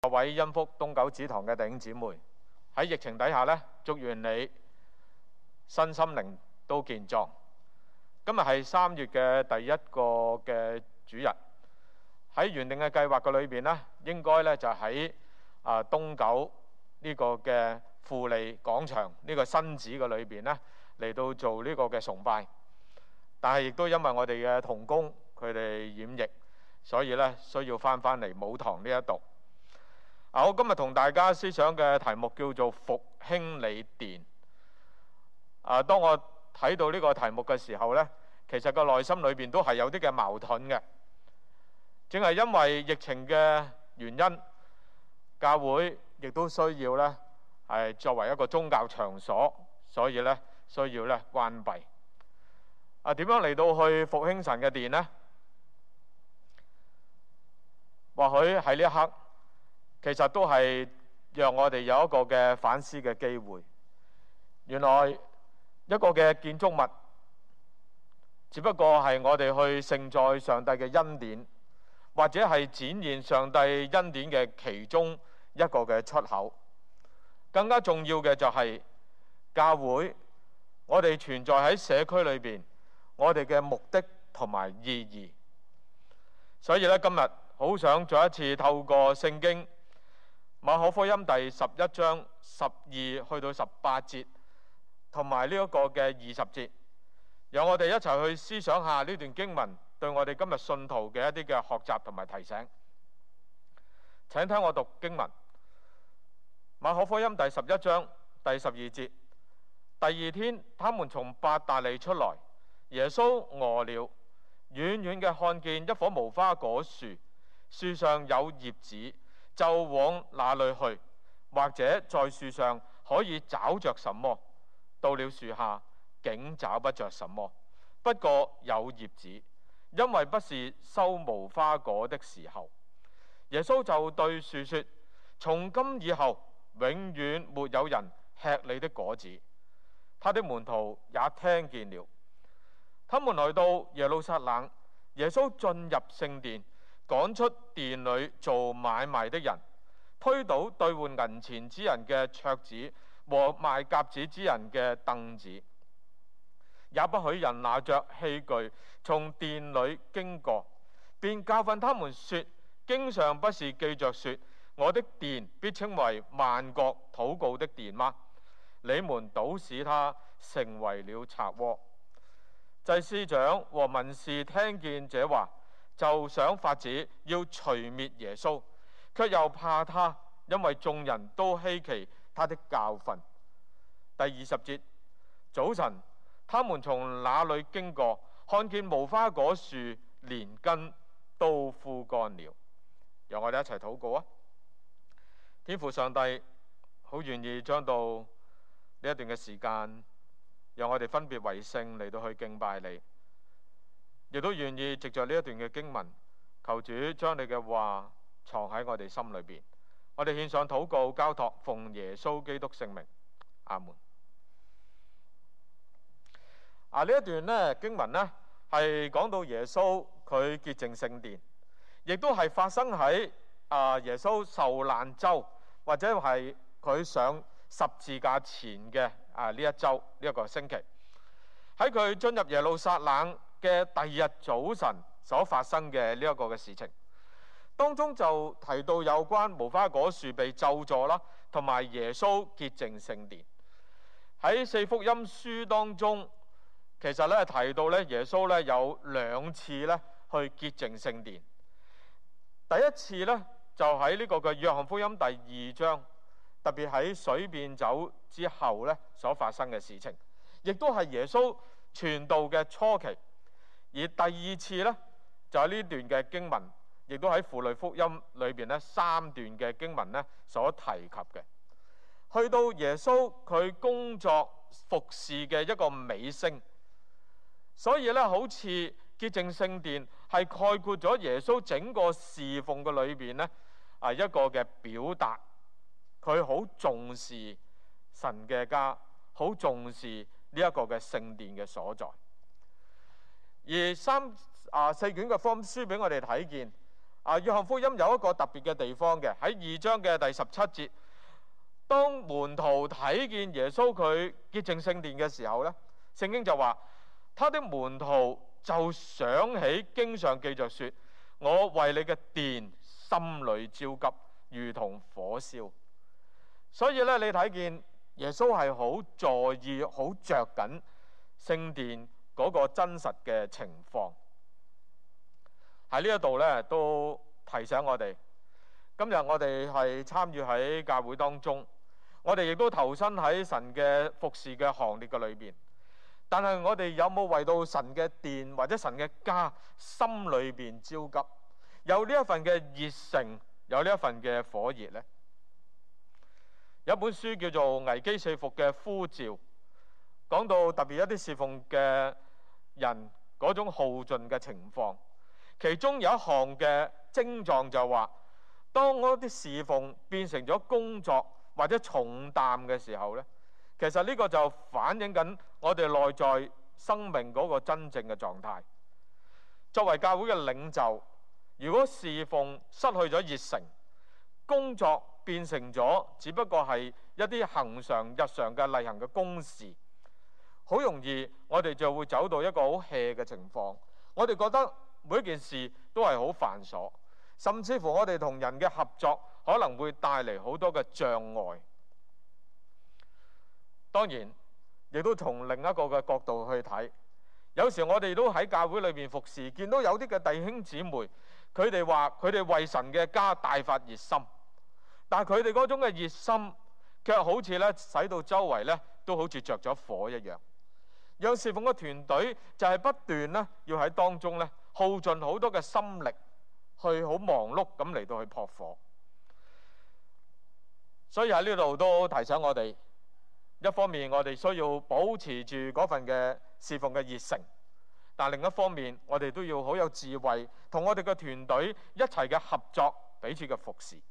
各位恩福東九子堂嘅弟兄姊妹，喺疫情底下呢，祝願你身心靈都健壯。今日係3月嘅第一個嘅主日，喺原定嘅計劃嘅裏邊呢，應該呢就喺東九呢個嘅富利廣場呢個新址嘅裏邊呢嚟到做呢個嘅崇拜，但係亦都因為我哋嘅同工佢哋染疫，所以呢需要翻嚟舞堂呢一度。我今日同大家思想嘅題目叫做復興你殿。當我睇到呢個題目嘅時候呢，其實個內心裏邊都係有啲嘅矛盾嘅。正係因為疫情嘅原因，教會亦都需要呢係作為一個宗教場所，所以呢需要呢關閉。點樣嚟到去復興神嘅殿呢？或許喺呢一刻，其實都係讓我哋有一個嘅反思嘅機會。原來一個嘅建築物，只不過係我哋去承載上帝嘅恩典，或者係展現上帝恩典嘅其中一個嘅出口。更加重要嘅就係教會，我哋存在喺社區裏邊，我哋嘅目的同埋意義。所以咧，今日好想再一次透過聖經馬可福音第11章12去到18節，同埋呢一個嘅20節，讓我哋一齊去思想下呢段經文對我哋今日信徒嘅一啲嘅學習同埋提醒。請聽我讀經文，馬可福音第11章第12節。第二天，他們從伯大尼出來，耶穌餓了，遠遠嘅看見一棵無花果樹，樹上有葉子，就往那裏去，或者在樹上可以找着什麼。到了樹下，竟找不着什麼，不過有葉子，因為不是收無花果的時候。耶穌就對樹說：從今以後，永遠沒有人吃你的果子。他的門徒也聽見了。他們來到耶路撒冷，耶穌進入聖殿，趕出殿裏做買賣的人，推倒兌換銀錢之人嘅桌子和賣鴿子之人嘅凳子，也不許人拿着器具從殿裏經過，便教訓他們說：經上不是記着說，我的殿必稱為萬國禱告的殿嗎？你們倒使他成為了賊窩。祭司長和文士聽見這話，就想法子要除滅耶穌，卻又怕他，因為眾人都希奇他的教訓。第20節，早晨，他們從那裏經過，看見無花果樹連根都枯乾了。讓我哋一齊禱告啊！天父上帝，好願意將到呢一段嘅時間，讓我哋分別為聖嚟到去敬拜你，亦都願意藉着呢一段嘅經文，求主將你嘅話藏喺我哋心裏邊。我哋獻上禱告交託，奉耶穌基督聖名，阿門。呢一段呢經文呢係講到耶穌佢潔淨聖殿，亦都係發生喺耶穌受難週，或者係佢上十字架前嘅呢一週呢一個星期。喺佢進入耶路撒冷嘅第二日早晨所發生嘅呢一個嘅事情，當中就提到有關無花果樹被咒詛啦，同埋耶穌潔淨聖殿。喺4福音書當中，其實咧提到咧耶穌咧有2次咧去潔淨聖殿。第一次咧就喺呢個嘅約翰福音第2章，特別喺水變酒之後咧所發生嘅事情，亦都係耶穌傳道嘅初期。而第二次咧就係呢段嘅經文，亦都喺符類福音裏邊咧3段嘅經文咧所提及嘅。去到耶穌佢工作服侍嘅一個尾聲，所以咧好似潔淨聖殿係概括咗耶穌整個侍奉嘅裏邊咧一個嘅表達。佢好重視神嘅家，好重視呢一個嘅聖殿嘅所在。而4卷嘅福音書俾我哋睇見， 約翰福音有一個特別嘅地方嘅，喺2章嘅第17節，當門徒睇見耶穌佢潔淨聖殿嘅時候呢，聖經就話他的門徒就想起經上記着說，我為你嘅殿心裏焦急，如同火燒。所以咧，你睇見耶穌係好在意、好着緊聖殿嗰個真實嘅情況。喺呢一度咧，都提醒我哋，今日我哋係參與喺教會當中，我哋亦都投身喺神嘅服侍嘅行列嘅裏邊。但係我哋有冇為到神嘅殿或者神嘅家心裏邊焦急，有呢一份嘅熱誠，有呢一份嘅火熱呢？有本書叫做《危機四伏嘅呼召》，講到特別一啲侍奉嘅人嗰種耗盡嘅情況。其中有一項嘅症狀就話，當嗰啲侍奉變成咗工作或者重擔嘅時候呢，其實呢個就反映緊我哋內在生命嗰個真正嘅狀態。作為教會嘅領袖，如果侍奉失去咗熱誠，工作變成咗只不過係一啲恆常日常嘅例行嘅公事，好容易我哋就會走到一個好 hea 嘅情況。我哋覺得每一件事都係好繁瑣，甚至乎我哋同人嘅合作可能會帶嚟好多嘅障礙。當然亦都從另一個嘅角度去睇，有時我哋都喺教會裏面服侍，見到有啲嘅弟兄姊妹，佢哋話佢哋為神嘅家大發熱心，但係佢哋嗰種嘅熱心卻好似咧使到周圍咧都好似着咗火一樣。讓侍奉嘅團隊就係不斷咧要喺當中咧耗盡好多嘅心力，去好忙碌咁嚟到去撲火。所以喺呢度都提醒我哋，一方面我哋需要保持住嗰份嘅侍奉嘅熱誠，但另一方面我哋都要好有智慧，同我哋嘅團隊一齊嘅合作，彼此嘅服侍。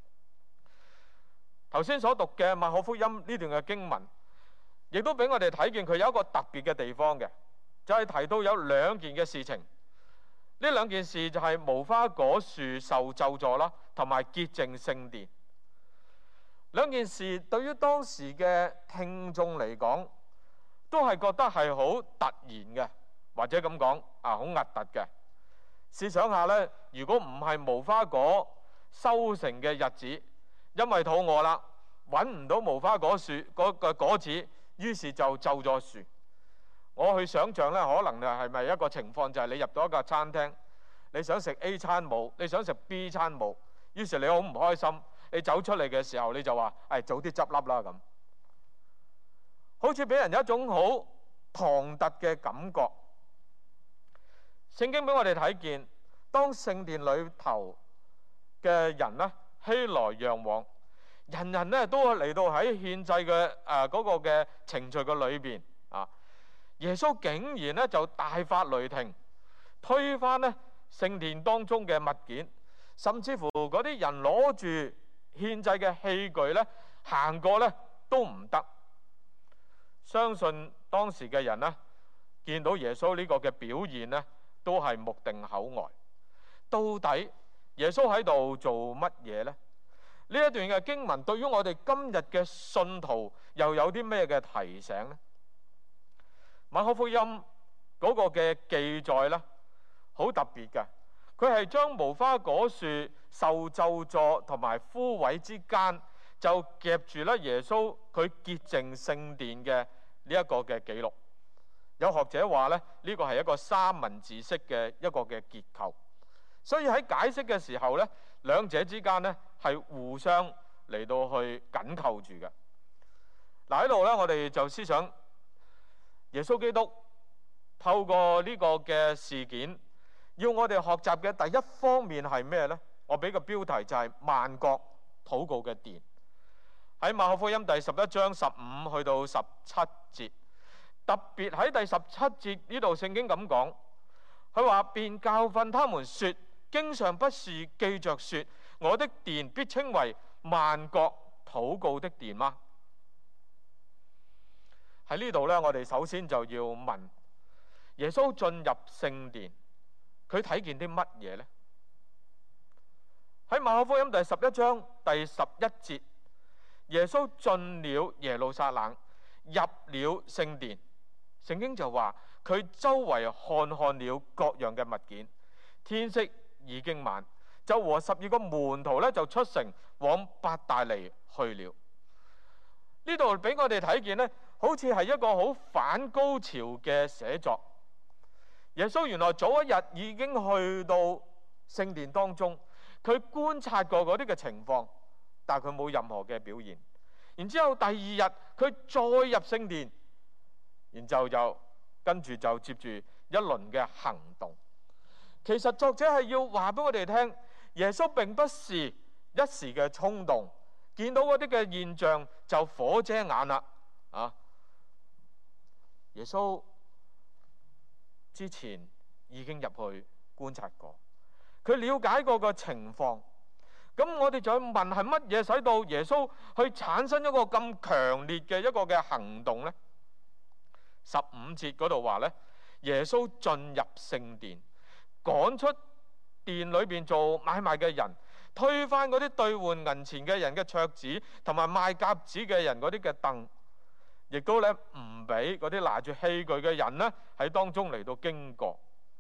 頭先所讀嘅馬可福音呢段嘅經文，亦都俾我哋睇見佢有一個特別嘅地方嘅，就係提到有兩件嘅事情。呢兩件事就係無花果樹受咒詛啦，同埋潔淨聖殿。兩件事對於當時嘅聽眾嚟講，都係覺得係好突然嘅，或者咁講好核突嘅。試想下呢，如果唔係無花果收成嘅日子，因為肚餓啦，揾唔到無花果樹嗰個果子，於是就咒咗樹。我去想像呢，可能係咪一個情況，就係你入到一個餐廳，你想食 A 餐冇，你想食 B 餐冇，於是你好唔開心，你走出嚟嘅時候你就話：早啲執笠啦咁。好似俾人有一種好唐突嘅感覺。聖經俾我哋睇見，當聖殿裏頭嘅人呢，熙來攘往，人人呢都嚟到喺獻祭嘅嗰個嘅程序嘅裏邊啊。耶穌竟然呢就大發雷霆，推翻呢聖殿當中嘅物件，甚至乎嗰啲人攞住獻祭嘅器具呢，行過呢都唔得。相信當時嘅人呢，見到耶穌呢個嘅表現呢，都係目定口呆。到底耶穌喺度做乜嘢呢？呢一段嘅經文對於我哋今日嘅信徒又有啲咩嘅提醒呢？馬可福音嗰個嘅記載呢，好特別嘅，佢係將無花果樹受咒詛同埋枯萎之間，就夾住咧耶穌佢潔淨聖殿嘅呢一個嘅記錄。有學者話咧，呢個係一個三文治式嘅一個嘅結構，所以喺解釋嘅時候咧，兩者之間咧係互相嚟到去緊扣住嘅。嗱，喺度咧，我哋就思想耶穌基督透過呢個嘅事件，要我哋學習嘅第一方面係咩呢？我俾個標題就係萬國禱告嘅殿。喺馬可福音第11章15去到17節，特別喺第17節呢度聖經咁講，佢話便教訓他們說，經上不是記着說，我的殿必稱為萬國禱告的殿嗎？喺呢度呢，我哋首先就要問，耶穌進入聖殿，佢睇見啲乜嘢呢？ 喺馬可福音第11章第11節，耶穌進了耶路撒冷，入了聖殿。聖經就話佢周圍看了各樣嘅物件。天色已經晚，就和12個門徒咧就出城往伯大尼去了。呢度俾我哋睇見呢，好似係一個好反高潮嘅寫作。耶穌原來早一日已經去到聖殿當中，佢觀察過嗰啲嘅情況，但係佢冇任何嘅表現。然之後第二日佢再入聖殿，然後就跟住就接住一輪嘅行動。其實作者係要話俾我哋聽，耶穌並不是一時嘅衝動，見到嗰啲嘅現象就火遮眼啦。耶穌之前已經入去觀察過，佢了解過個情況。咁我哋就問，係乜嘢使到耶穌去產生一個咁強烈嘅一個嘅行動呢？15節嗰度話呢，耶穌進入聖殿，趕出殿裏邊做買賣嘅人，推翻嗰啲兌換銀錢嘅人嘅桌子，同埋賣鴿子嘅人嗰啲嘅凳，亦都咧唔俾嗰啲拿住器具嘅人呢喺當中嚟到經過。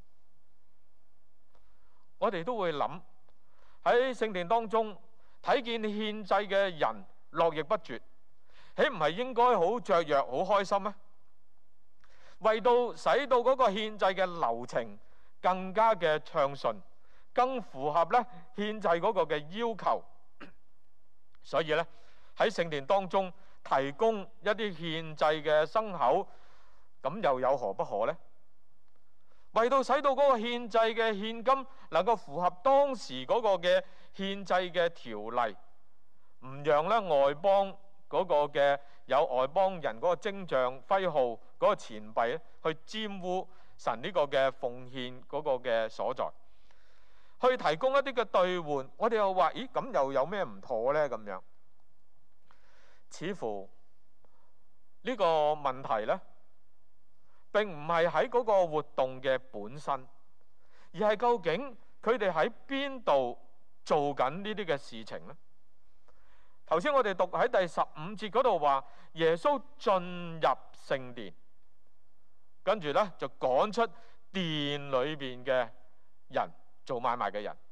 我哋都會諗，喺聖殿當中睇見獻祭嘅人絡繹不絕，豈唔係應該好雀躍、好開心咩？為到使到嗰個獻祭嘅流程更加嘅暢順，更符合咧獻祭嗰個嘅要求，所以咧喺聖殿當中提供一啲獻祭嘅牲口，咁又有何不可呢？為到使到嗰個獻祭嘅獻金能夠符合當時嗰個嘅獻祭嘅條例，唔讓咧外邦嗰個嘅有外邦人嗰個徵象徽號嗰個錢幣咧去玷污神呢個嘅奉獻嗰個嘅所在，去提供一啲嘅兌換。我哋又話，咦，咁又有咩唔妥呢？咁樣似乎呢個問題呢，並唔係喺嗰個活動嘅本身，而係究竟佢哋喺邊度做緊呢啲嘅事情呢？頭先我哋讀喺第15節嗰度話，耶穌進入聖殿，跟住呢就趕出殿裏邊嘅人，做買賣嘅人。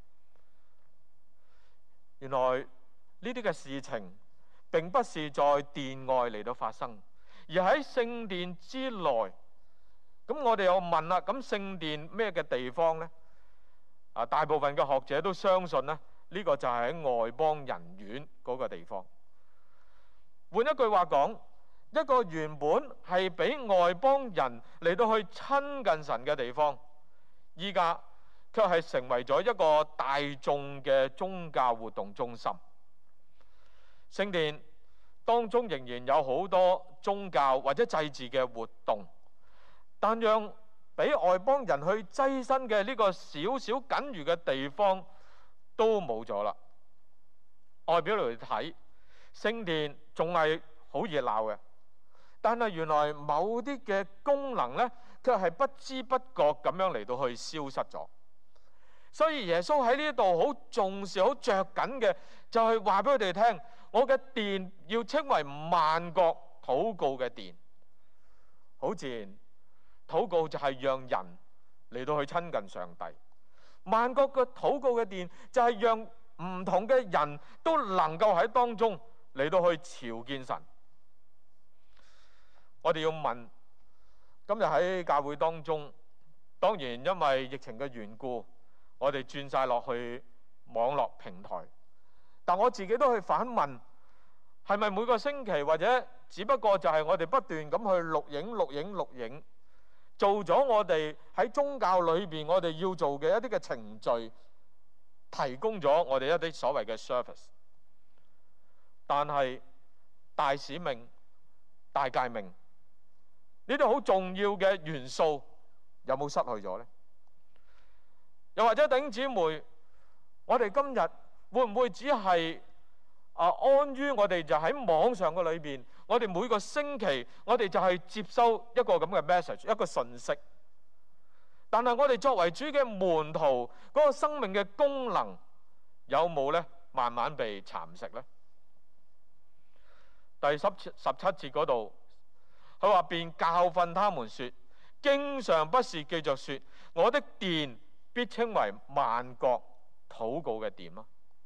原來呢啲嘅事情並不是在殿外嚟到發生，而喺聖殿之內。咁我哋又問啦，咁聖殿咩嘅地方呢？大部分嘅學者都相信呢，呢個就係喺外邦人院嗰個地方。換一句話講，一個原本係俾外邦人嚟到去親近神嘅地方，依家卻係成為咗一個大眾嘅宗教活動中心。聖殿當中仍然有好多宗教或者祭祀嘅活動，但讓俾外邦人去躋身嘅呢個小小僅餘嘅地方都冇咗啦。外表嚟睇，聖殿仲係好熱鬧嘅，但係原來某啲嘅功能呢，卻係不知不覺咁樣嚟到去消失咗。所以耶穌喺呢度好重視、好着緊嘅，就係話俾佢哋聽，我嘅殿要稱為萬國禱告嘅殿。好自然，禱告就係讓人嚟到去親近上帝。萬國嘅禱告嘅殿就係讓唔同嘅人都能夠喺當中嚟到去朝見神。我哋要問，今日喺教會當中，當然因為疫情嘅緣故，我哋轉晒落去網絡平台，但我自己都去反問，係咪每個星期或者只不過就係我哋不斷咁去錄影，做咗我哋喺宗教裏邊我哋要做嘅一啲嘅程序，提供咗我哋一啲所謂嘅 service， 但係大使命、大誡命呢啲好重要嘅元素有冇失去咗呢？又或者弟兄姊妹，我哋今日會唔會只係安於我哋就喺網上嘅裏邊，我哋每個星期我哋就係接收一個咁嘅 message， 一個訊息，但係我哋作為主嘅門徒，嗰個生命嘅功能有冇呢慢慢被蠶食呢？第17節嗰度，佢話便教訓他們說，經上不是記着說，我的殿必稱為萬國禱告嘅殿嗎？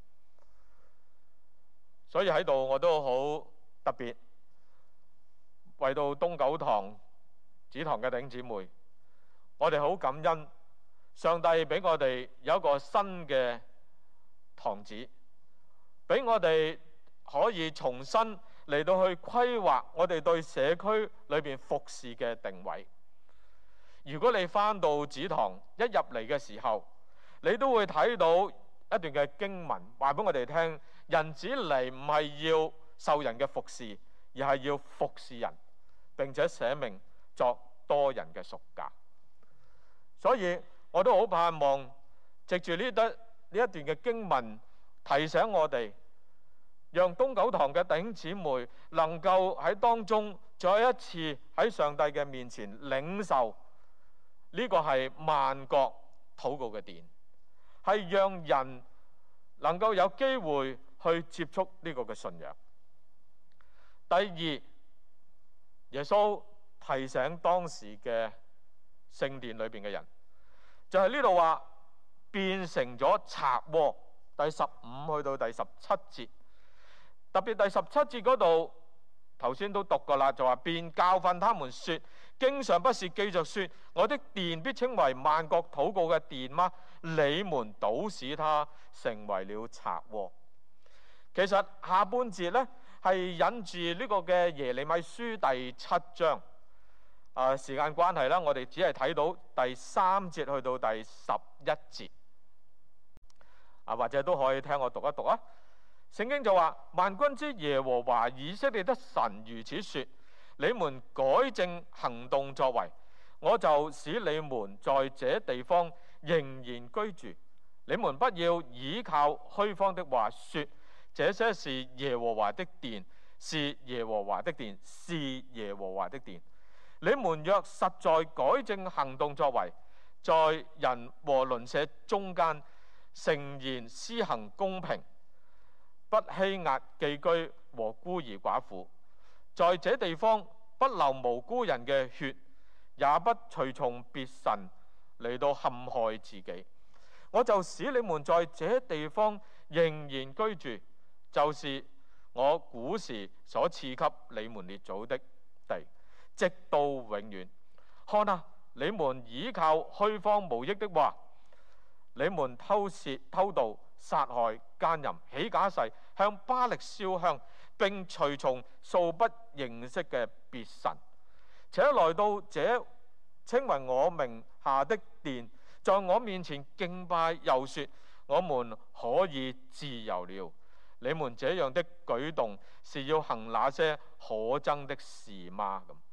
所以喺度我都好特別為到東九堂子堂嘅弟兄姊妹，我哋好感恩上帝俾我哋有一個新嘅堂址，俾我哋可以重新嚟到去規劃我哋對社區裏邊服侍嘅定位。如果你返到子堂一入嚟嘅時候，你都會睇到一段嘅經文，話俾我哋聽，人子嚟唔係要受人嘅服侍，而係要服侍人，並且捨命作多人嘅贖價。所以我都好盼望藉住呢一段嘅經文，提醒我哋，讓東九堂嘅弟兄姊妹能夠喺當中再一次喺上帝嘅面前領受呢個係萬國禱告嘅殿，係讓人能夠有機會去接觸呢個嘅信仰。第二，耶穌提醒當時嘅聖殿裏邊嘅人，就係呢度話變成咗賊窩。第15去到第17節，特別第17節嗰度，頭先都讀過啦，就話便教訓他們說，經上不是記着說，我的殿必稱為萬國禱告嘅殿嗎？你們倒使它成為了賊窩。其實下半節呢係引住呢個嘅耶利米書第7章。時間關係啦，我哋只係睇到第3節去到第11節。或者都可以聽我讀一讀啊。聖經就話，萬軍之耶和華以色列的神如此說，你們改正行動作為，我就使你們在這地方仍然居住。你們不要倚靠虛謊的話說，這些是耶和華的殿，是耶和華的殿，是耶和華的殿。你們若實在改正行動作為，在人和鄰舍中間誠然施行公平，不欺壓寄居和孤兒寡婦，在這地方不流無辜人嘅血，也不隨從別神嚟到陷害自己，我就使你們在這地方仍然居住，就是我古時所賜給你們列祖的地，直到永遠。看啊，你們倚靠虛謊無益的話，你們偷竊、偷盜、殺害、奸淫、起假誓，向巴力燒香，並隨從素不認識嘅別神，且來到這稱為我名下的殿，在我面前敬拜，又說我們可以自由了。你們這樣的舉動是要行那些可憎的事嗎？咁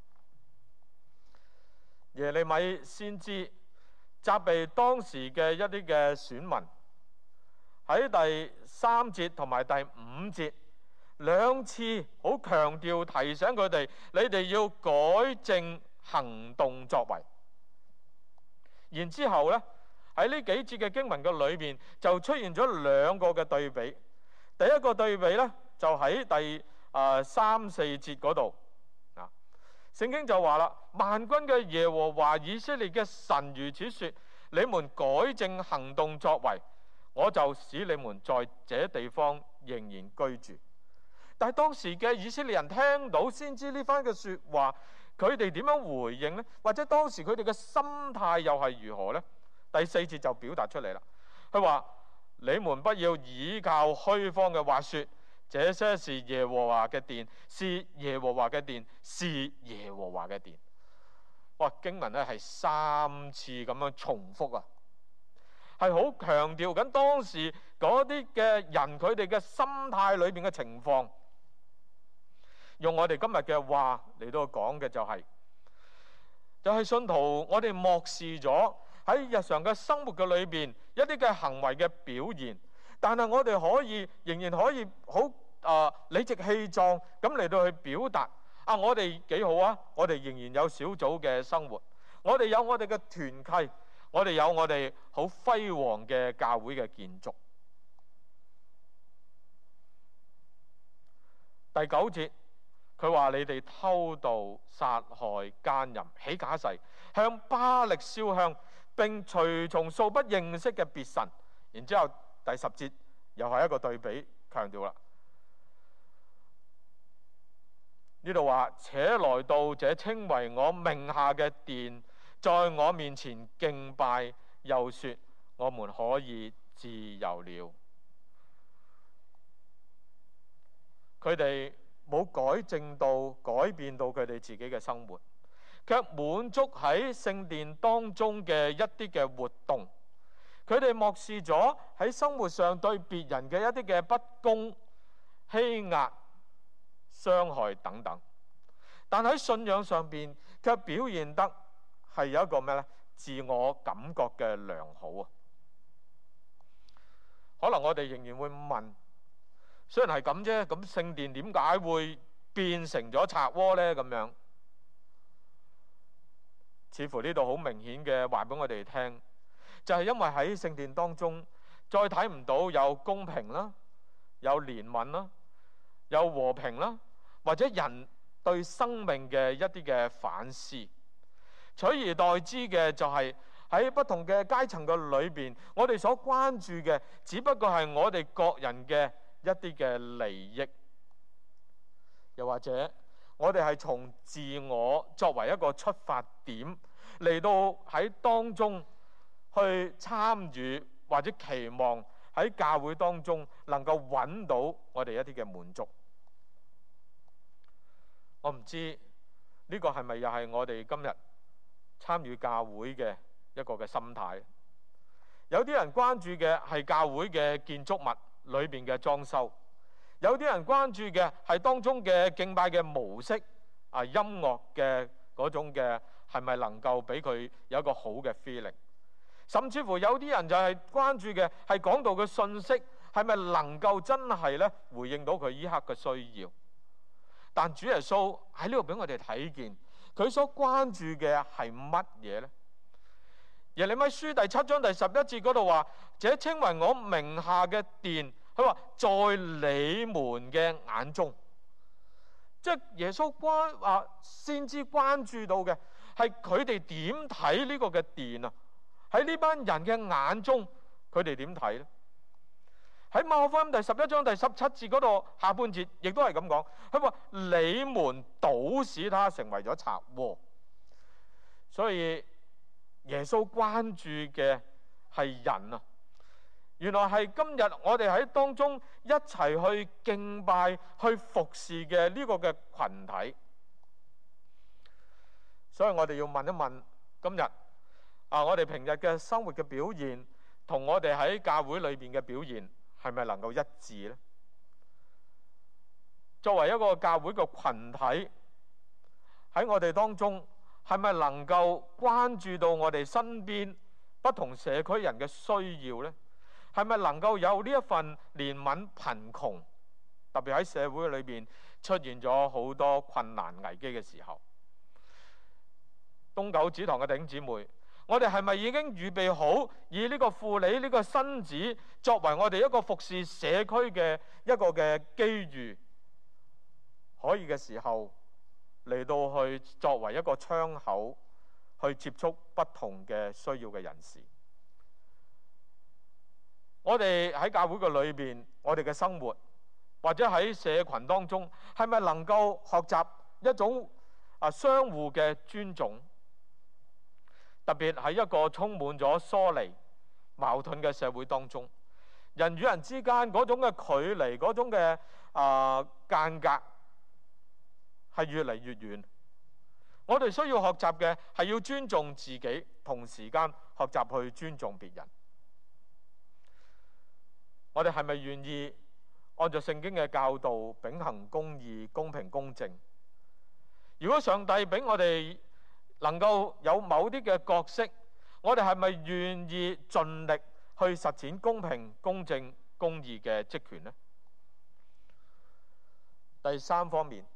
耶利米先知責備當時嘅一啲嘅選民，喺第3節同埋第5節兩次好強調提醒佢哋，你哋要改正行動作為。然之後呢，喺呢幾節嘅經文嘅裏面就出現咗兩個嘅對比。第一個對比呢，就喺第3、4節嗰度。聖經就話啦，萬軍嘅耶和華以色列嘅神如此說，你們改正行動作為，我就使你們在這地方仍然居住。但係當時嘅以色列人聽到先知呢番嘅說話，佢哋點樣回應呢？或者當時佢哋嘅心態又係如何呢？第4節就表達出嚟啦。佢話，你們不要倚靠虛謊嘅話說，這些是耶和華嘅殿，是耶和華嘅殿，是耶和華嘅殿。哇！經文咧係3次咁樣重複啊，係好強調緊當時嗰啲嘅人佢哋嘅心態裏邊嘅情況。用我哋今日嘅話嚟到講嘅就係信徒，我哋漠視咗喺日常嘅生活嘅裏邊一啲嘅行為嘅表現。但係我哋仍然可以好理直氣壯咁嚟到去表達我哋幾好啊！我哋仍然有小組嘅生活，我哋有我哋嘅團契，我哋有我哋好輝煌嘅教會嘅建築。 第9節，佢話你哋偷盜、殺害、奸淫、起假誓，向巴力燒香，並隨從素不認識嘅別神。然之後第10節又係一個對比，強調啦。呢度話，且來到這稱為我名下嘅殿，在我面前敬拜，又說我們可以自由了。佢哋冇改正到、改變到佢哋自己嘅生活，卻滿足喺聖殿當中嘅一啲嘅活動。佢哋漠視咗喺生活上對別人嘅一啲嘅不公、欺壓、傷害等等，但喺信仰上邊卻表現得係有一個咩呢？自我感覺嘅良好啊！可能我哋仍然會問，雖然係咁啫，咁聖殿點解會變成咗賊窩呢？咁樣似乎呢度好明顯嘅話俾我哋聽，就係因為喺聖殿當中再睇唔到有公平啦，有憐憫啦，有和平啦，或者人對生命嘅一啲嘅反思，取而代之嘅就係喺不同嘅階層嘅裏邊，我哋所關注嘅只不過係我哋各人嘅一啲嘅利益，又或者我哋係從自我作為一個出發點嚟到喺當中去參與，或者期望喺教會當中能夠揾到我哋一啲嘅滿足。我唔知呢個係咪又係我哋今日參與教會嘅一個嘅心態。有啲人關注嘅係教會嘅建築物裏邊嘅裝修，有啲人關注嘅係當中嘅敬拜嘅模式，音樂嘅嗰種嘅係咪能夠俾佢有一個好嘅 feeling， 甚至乎有啲人就係關注嘅係講道嘅信息係咪能夠真係咧回應到佢依刻嘅需要。但主耶穌喺呢度俾我哋睇見，佢所關注嘅係乜嘢呢？耶利米書第7章第11節嗰度話：這稱為我名下嘅殿，佢話在你們嘅眼中，即係耶穌先知關注到嘅係佢哋點睇呢個嘅殿啊？喺呢班人嘅眼中，佢哋點睇呢？喺馬可福音第11章第17節嗰度下半節，亦都係咁講。佢話你們倒使他成為咗賊窩。所以耶穌關注嘅係人啊，原來係今日我哋喺當中一齊去敬拜、去服侍嘅呢個嘅群體。所以我哋要問一問，今日我哋平日嘅生活嘅表現，同我哋喺教會裏邊嘅表現，係咪能夠一致呢？作為一個教會嘅群體，喺我哋當中係咪能夠關注到我哋身邊不同社區人嘅需要呢？係咪能夠有呢一份憐憫貧窮，特別喺社會裏邊出現咗好多困難危機嘅時候，東九子堂嘅弟兄姊妹，我哋係咪已經預備好以呢個婦女呢個身子作為我哋一個服侍社區嘅一個嘅機遇，可以嘅時候嚟到去作為一個窗口去接觸不同嘅需要嘅人士？我哋喺教會嘅裏邊，我哋嘅生活或者喺社群當中，係咪能夠學習一種相互嘅尊重？特別喺一個充滿咗疏離、矛盾嘅社會當中，人與人之間嗰種嘅距離、嗰種嘅間隔係越嚟越遠。我哋需要學習嘅係要尊重自己，同時間學習去尊重別人。我哋係咪願意按照聖經嘅教導，秉行公義、公平、公正？如果上帝俾我哋能夠有某啲嘅角色，我哋係咪願意盡力去實踐公平、公正、公義嘅職權呢？第三方面，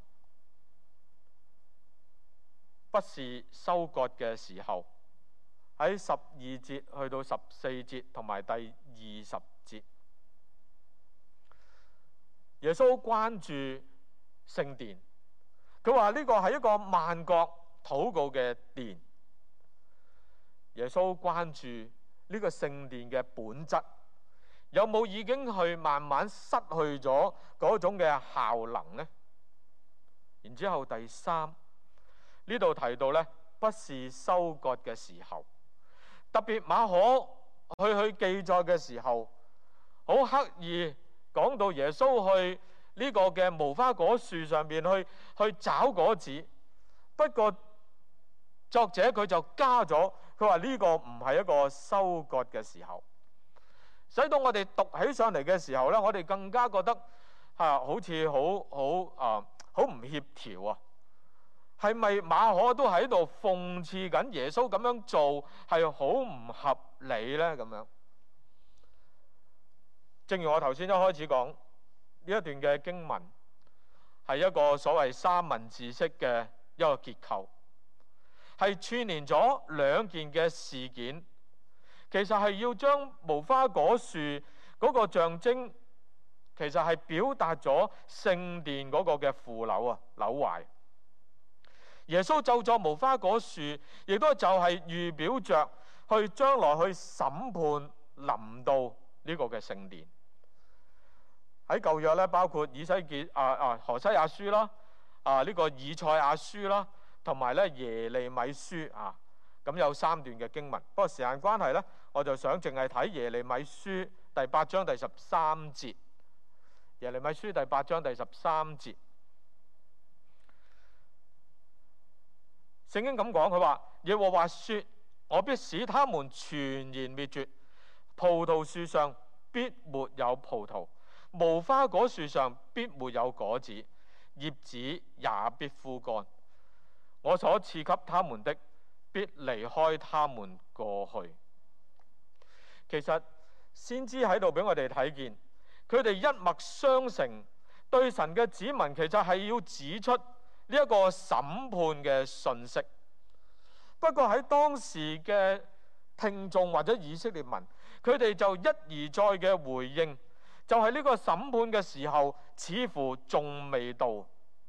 不是收割嘅時候，喺12節去到14節同埋第20節，耶穌關注聖殿。佢話呢個係一個萬國禱告嘅殿。耶穌關注呢個聖殿嘅本質，有冇已經去慢慢失去咗嗰種嘅效能呢？然之後第三，呢度提到呢，不是收割嘅時候，特別馬可去記載嘅時候，好刻意講到耶穌去呢個嘅無花果樹上邊去找果子。不過作者佢就加咗，佢話呢個唔係一個收割嘅時候，使到我哋讀起上嚟嘅時候呢，我哋更加覺得好似好唔協調啊！係咪馬可都喺度諷刺緊耶穌咁樣做係好唔合理呢？咁樣，正如我頭先一開始講，呢一段嘅經文係一個所謂三文治式嘅一個結構，係串連咗兩件嘅事件。其實係要將無花果樹嗰個象徵，其實係表達咗聖殿嗰個嘅腐朽朽壞。耶穌咒詛無花果樹，亦都就係預表着去將來去審判臨到呢個嘅聖殿。喺舊約咧，包括以西結何西亞書啦，呢個以賽亞書啦，同埋咧耶利米書啊，咁有三段嘅經文。不過時間關係咧，我就想淨係睇耶利米書第8章第13節。耶利米書第8章第13節，聖經咁講，佢話耶和華說：我必使他們全然滅絕，葡萄樹上必沒有葡萄，無花果樹上必沒有果子，葉子也必枯乾。我所賜給他們的，必離開他們過去。其實先知喺度俾我哋睇見，佢哋一脈相承，對神嘅子民其實係要指出呢一個審判嘅信息。不過喺當時嘅聽眾或者以色列民，佢哋就一而再嘅回應，就係呢個審判嘅時候似乎仲未到，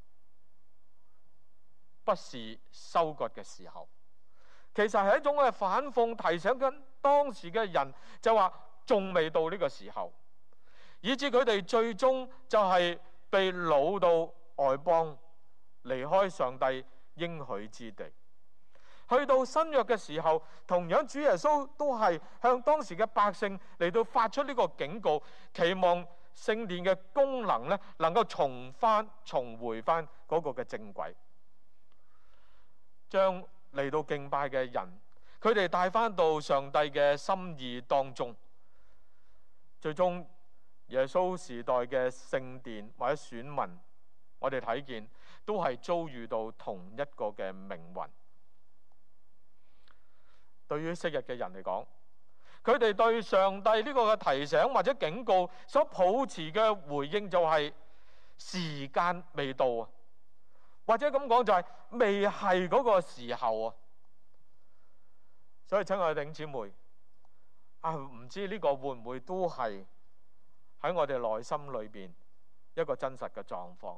不是收割嘅時候。其實係一種嘅反諷，提醒緊當時嘅人，就話仲未到呢個時候，以致佢哋最終就係被擄到外邦，離開上帝應許之地。去到新約嘅時候，同樣主耶穌都係向當時嘅百姓嚟到發出呢個警告，期望聖殿嘅功能咧能夠重回翻嗰個嘅正軌，將嚟到敬拜嘅人，佢哋帶翻到上帝嘅心意當中。最終耶穌時代嘅聖殿或者選民，我哋睇見都係遭遇到同一個嘅命運。對於昔日嘅人嚟講，佢哋對上帝呢個嘅提醒或者警告所抱持嘅回應就係時間未到啊，或者咁講就係未係嗰個時候啊。所以親愛嘅弟兄姊妹唔知呢個會唔會都係喺我哋內心裏邊一個真實嘅狀況？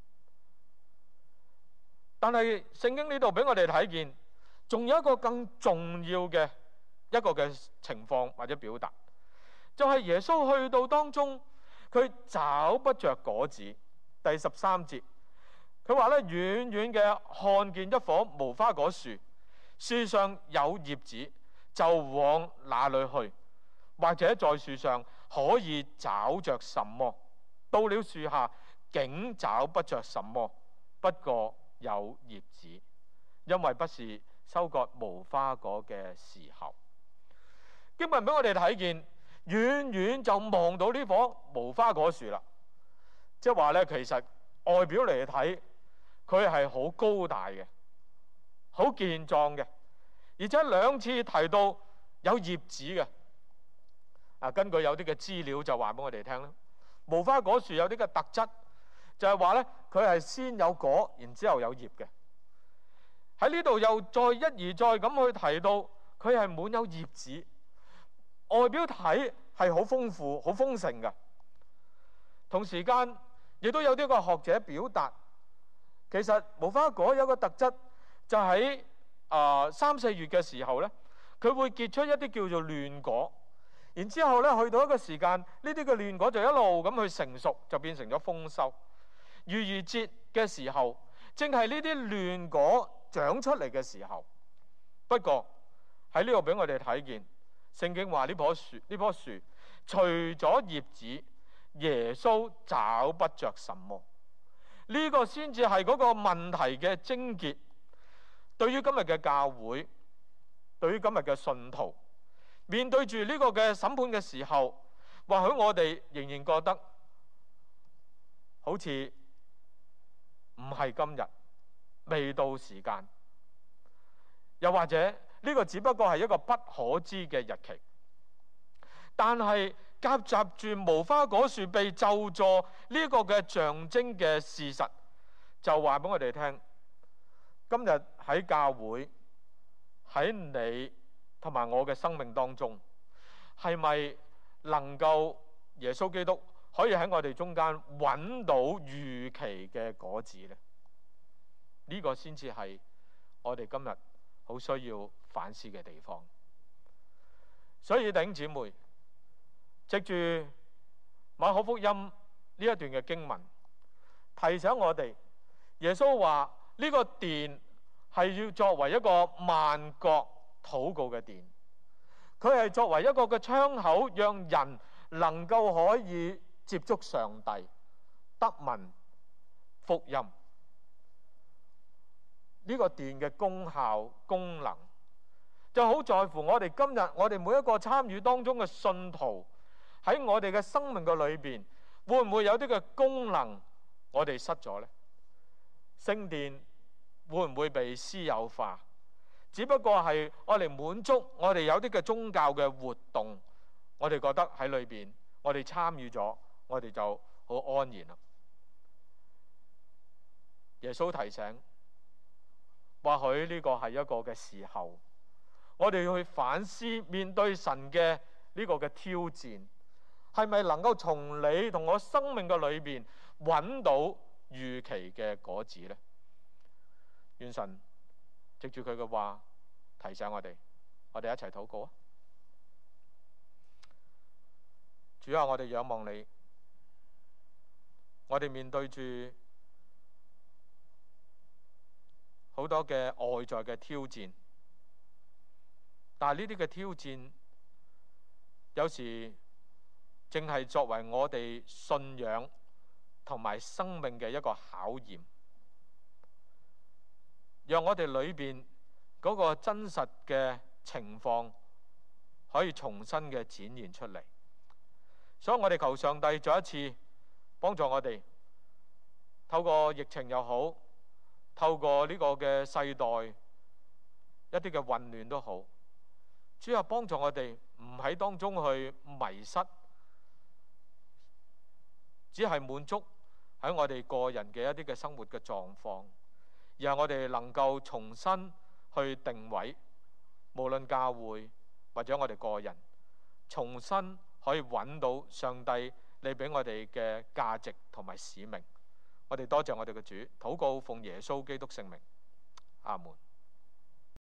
但係聖經呢度俾我哋睇見，仲有一個更重要嘅一個嘅情況或者表達，就係耶穌去到當中，佢找不着果子。第13節，佢話咧，遠遠嘅看見一棵無花果樹，樹上有葉子，就往那裏去，或者在樹上可以找着什麼，到了樹下竟找不着什麼，不過有葉子，因為不是收割無花果嘅時候。經文俾我哋睇見，遠遠就望到呢棵無花果樹啦，即係話咧，其實外表嚟睇，佢係好高大嘅，好健壯嘅，而且兩次提到有葉子嘅。根據有啲嘅資料就話俾我哋聽啦，無花果樹有啲嘅特質，就係話咧，佢係先有果，然之後有葉嘅。喺呢度又再一而再咁去提到，佢係滿有葉子，外表睇係好豐富、好豐盛嘅。同時間亦都有啲個學者表達， 其實無花果有一個特質，就喺3、4月嘅時候呢，佢會結出一啲叫做嫩果，然之後呢，去到一個時間，呢啲嘅嫩果就一路咁去成熟，就變成咗豐收。逾越節嘅時候，正係呢啲嫩果長出嚟嘅時候。不過喺呢度俾我哋睇見，聖經話呢棵樹除咗葉子，耶穌找不着什麼。呢個先至係嗰個問題嘅症結。對於今日嘅教會，對於今日嘅信徒，面對住呢個嘅審判嘅時候，或許我哋仍然覺得好似唔係今日，未到時間，又或者呢個只不過係一個不可知嘅日期。但係夾雜住無花果樹被咒詛呢個嘅象徵嘅事實，就話俾我哋聽，今日喺教會，喺你同埋我嘅生命當中，係咪能夠耶穌基督可以喺我哋中間揾到預期嘅果子呢？呢個先至係我哋今日好需要反思嘅地方。所以弟兄姊妹，藉住馬可福音呢一段嘅經文，提醒我哋，耶穌話呢個殿係要作為一個萬國禱告嘅殿，佢係作為一個嘅窗口，讓人能夠可以接觸上帝，得聞福音。呢個殿嘅功效功能，就好在乎我哋今日我哋每一個參與當中嘅信徒，喺我哋嘅生命嘅裏邊，會唔會有啲嘅功能我哋失咗呢？聖殿會唔會被私有化？只不過係我哋滿足我哋有啲嘅宗教嘅活動，我哋覺得喺裏邊我哋參與咗，我哋就好安然啦。耶穌提醒，或許呢個係一個嘅時候，我哋要去反思，面對神嘅呢個嘅挑戰，係咪能夠從你同我生命嘅裏邊揾到預期嘅果子呢？願神藉住佢嘅話提醒我哋一齊禱告啊！主啊，我哋仰望你，我哋面對住好多嘅外在嘅挑戰，但係呢啲嘅挑戰有時正係作為我哋信仰同埋生命嘅一個考驗，讓我哋裏邊嗰個真實嘅情況可以重新嘅展現出嚟。所以我哋求上帝再一次幫助我哋，透過疫情又好，透過呢個嘅世代一啲嘅混亂都好，主要幫助我哋唔喺當中去迷失，只係滿足喺我哋個人嘅一啲嘅生活嘅狀況，而係我哋能夠重新去定位，無論教會或者我哋個人，重新可以揾到上帝你俾我哋嘅價值同埋使命。我哋多謝我哋嘅主，禱告奉耶穌基督聖名，阿門。